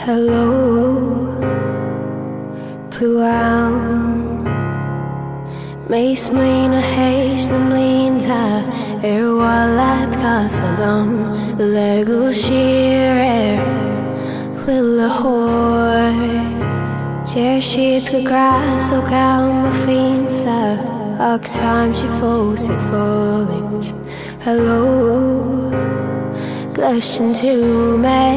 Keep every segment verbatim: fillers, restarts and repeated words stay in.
Hello to an Mees muoin a héis na mblianta ar bhaile casadam le go siar ar bhuill a thabhairt. Deir siad go gras ó gabhadh mo fiansa ach táim si fós ag fáilint. Hello gleisean tú mé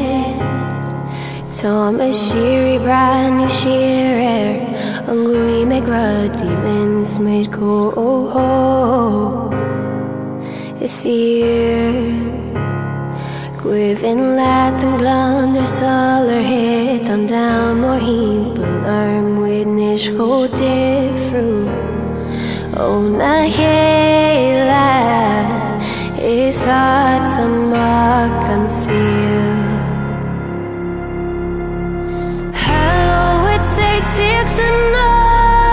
Tá me siar i breathnú siar ar an gcuaigh me gradí linn smaoid comh. Is iar cuimhin leat an glann ar sal ar hit an down mór hímpel ar muid níos chó difriú ó na chéile is áit amach an síl. Takes the night.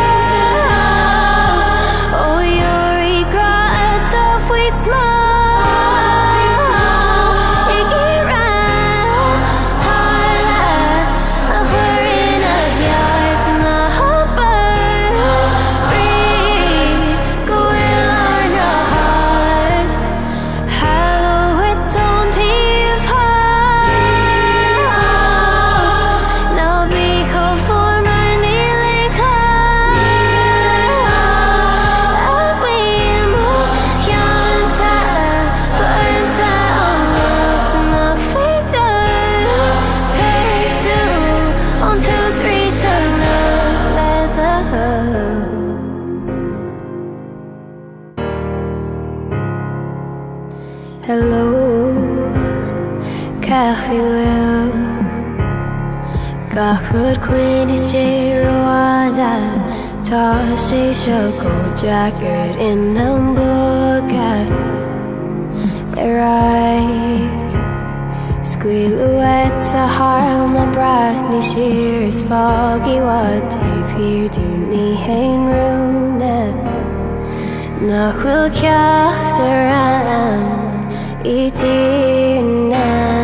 Oh, your regret of we smile. It get right. Highlight. We're in a yard in a hopper. Read. Go in on your heart. Hello, it don't leave heart. Now be hopeful. Hello, Cachuil Gachrod cuid is tíreáda Tá sé seo go deacair in an buga Araig Scuilúet a harl na brathnú siar is foggy wad taobh hir dúní hain rúna nach bhfuil ceacht ar am I tír na